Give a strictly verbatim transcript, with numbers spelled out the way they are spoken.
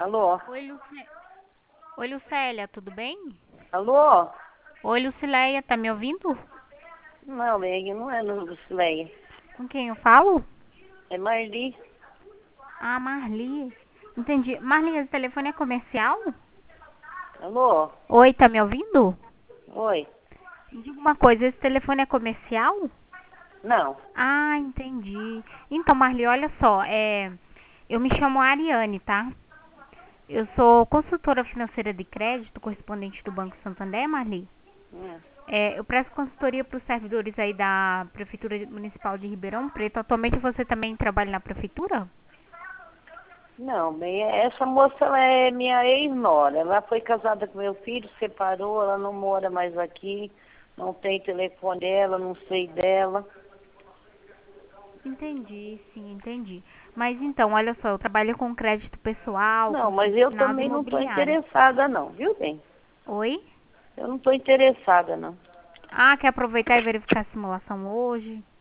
Alô? Oi, Luci... Oi, Lucélia, tudo bem? Alô? Oi, Lucileia, tá me ouvindo? Não, Meg, não é no Lucileia. Com quem eu falo? É Marli. Ah, Marli. Entendi. Marli, esse telefone é comercial? Alô? Oi, tá me ouvindo? Oi? Me diga uma coisa, esse telefone é comercial? Não. Ah, entendi. Então, Marli, olha só, é... eu me chamo Ariane, tá? Eu sou consultora financeira de crédito, correspondente do Banco Santander, Marli. Hum. É, eu presto consultoria para os servidores aí da Prefeitura Municipal de Ribeirão Preto. Atualmente você também trabalha na prefeitura? Não, bem, essa moça ela é minha ex-nora. Ela foi casada com meu filho, separou, ela não mora mais aqui. Não tem telefone dela, não sei dela. Entendi, sim, entendi. Mas então, olha só, eu trabalho com crédito pessoal, Não, com mas eu financiado também não estou imobiliário. interessada não, viu, bem? Oi? Eu não estou interessada não. Ah, quer aproveitar e verificar a simulação hoje?